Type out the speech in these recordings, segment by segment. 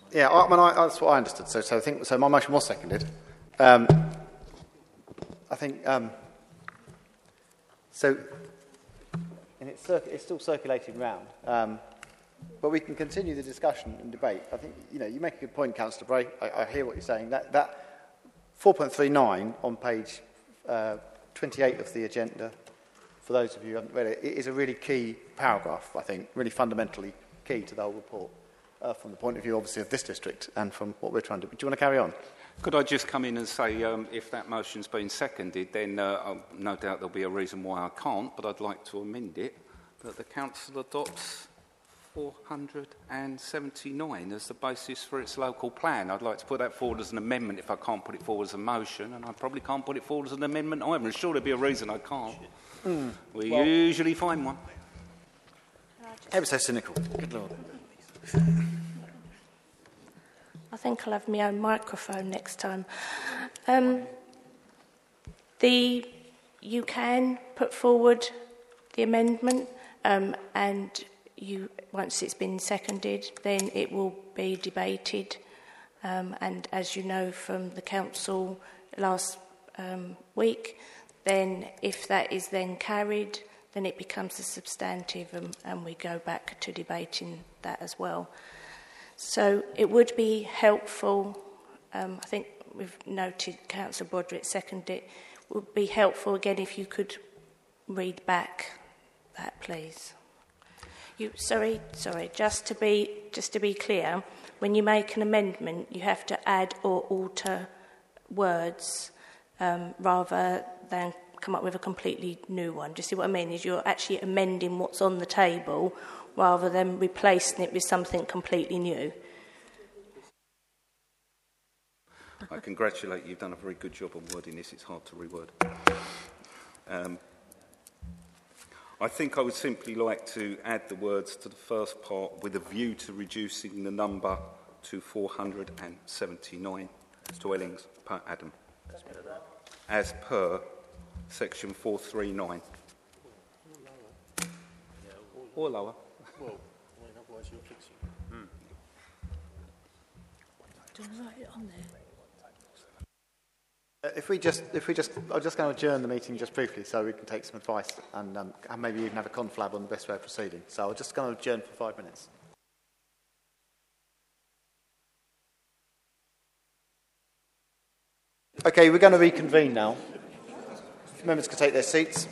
Yeah, that's what I understood. So I think my motion was seconded. I think so. And it's still circulating round, but we can continue the discussion and debate. I think you make a good point, Councillor Bray. I hear what you're saying. That 4.39 on page 28 of the agenda, for those of you who haven't read it, it is a really key paragraph. I think really fundamentally key to the whole report. From the point of view, obviously, of this district and from what we're trying to do. Do you want to carry on? Could I just come in and say, if that motion's been seconded, then no doubt there'll be a reason why I can't, but I'd like to amend it, that the Council adopts 479 as the basis for its local plan. I'd like to put that forward as an amendment if I can't put it forward as a motion, and I probably can't put it forward as an amendment either. I'm sure there'll be a reason I can't. We usually find one. Ever so cynical. Good Lord. I think I'll have my own microphone next time. You can put forward the amendment, and once it's been seconded, then it will be debated. And as you know from the council last week, then if that is then carried, then it becomes a substantive, and we go back to debating that as well. So it would be helpful, I think we've noted Councillor Broderick seconded it, would be helpful again if you could read back that, please. Sorry, just to be clear, when you make an amendment, you have to add or alter words rather than come up with a completely new one. Do you see what I mean? Is you're actually amending what's on the table rather than replacing it with something completely new. I congratulate you. You've done a very good job on wording this. It's hard to reword. I think I would simply like to add the words to the first part with a view to reducing the number to 479 dwellings per annum, as per section 439. Or lower. Well, otherwise you're fixing it. Do you want to write it on there? I'm just going to adjourn the meeting just briefly so we can take some advice and maybe even have a conflab on the best way of proceeding. So I'm just going to adjourn for 5 minutes. Okay, we're going to reconvene now. If members could take their seats.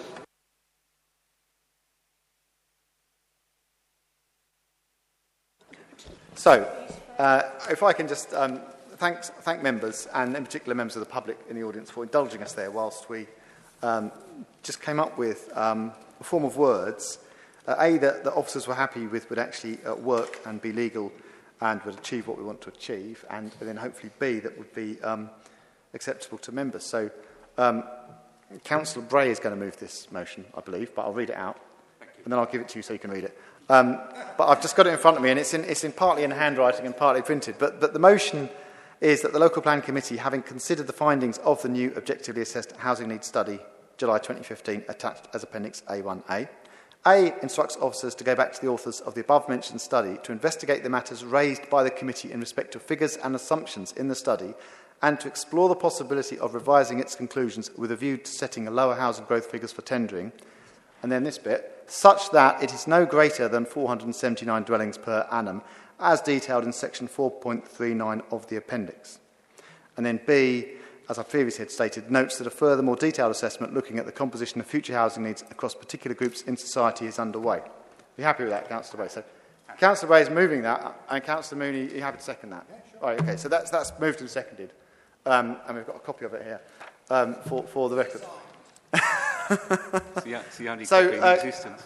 So, if I can just thank members, and in particular members of the public in the audience, for indulging us there whilst we just came up with a form of words, that the officers were happy with would actually work and be legal and would achieve what we want to achieve, and then hopefully B, that would be acceptable to members. So, Councillor Bray is going to move this motion, I believe, but I'll read it out, and then I'll give it to you so you can read it. But I've just got it in front of me, and it's in partly in handwriting and partly printed. But the motion is that the Local Plan Committee, having considered the findings of the new objectively assessed housing needs study, July 2015, attached as Appendix A1A, instructs officers to go back to the authors of the above-mentioned study to investigate the matters raised by the committee in respect of figures and assumptions in the study, and to explore the possibility of revising its conclusions with a view to setting a lower housing growth figures for tendering. And then this bit, such that it is no greater than 479 dwellings per annum, as detailed in section 4.39 of the appendix. And then B, as I previously had stated, notes that a further more detailed assessment looking at the composition of future housing needs across particular groups in society is underway. Are you happy with that, Councillor Bray? So, Councillor Bray is moving that, and Councillor Mooney, are you happy to second that? Yeah, sure. Right, okay, so that's moved and seconded. And we've got a copy of it here for the record. It's the only copy in existence.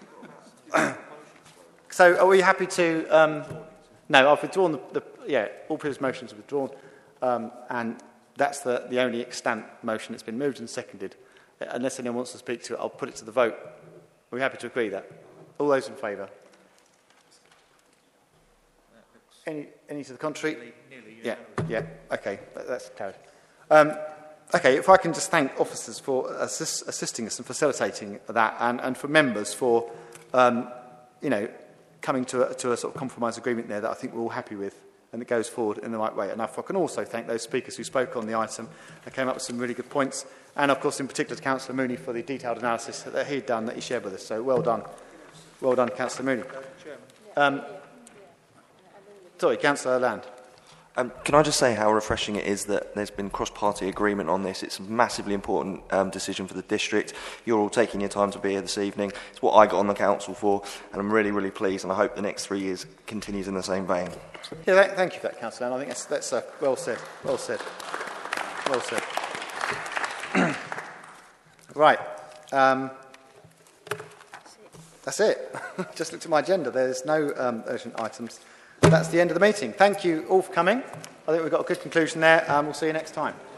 So are we happy to... no, I've withdrawn all previous motions are withdrawn, and that's the only extant motion that's been moved and seconded. Unless anyone wants to speak to it, I'll put it to the vote. Are we happy to agree that? All those in favour? Any to the contrary? Yeah, okay, that's carried. Okay, if I can just thank officers for assisting us and facilitating that, and for members for, coming to a sort of compromise agreement there that I think we're all happy with, and it goes forward in the right way. And I can also thank those speakers who spoke on the item and came up with some really good points, and of course in particular to Councillor Mooney for the detailed analysis that he'd done, that he shared with us. So well done, Councillor Mooney. Sorry, Councillor Land. Can I just say how refreshing it is that there's been cross-party agreement on this? It's a massively important decision for the district. You're all taking your time to be here this evening. It's what I got on the council for, and I'm really, really pleased, and I hope the next 3 years continues in the same vein. Yeah, thank you for that, Councillor Land. I think that's well said. Well said. Well said. Right. That's it. Just looked at my agenda. There's no urgent items. That's the end of the meeting. Thank you all for coming. I think we've got a good conclusion there. We'll see you next time.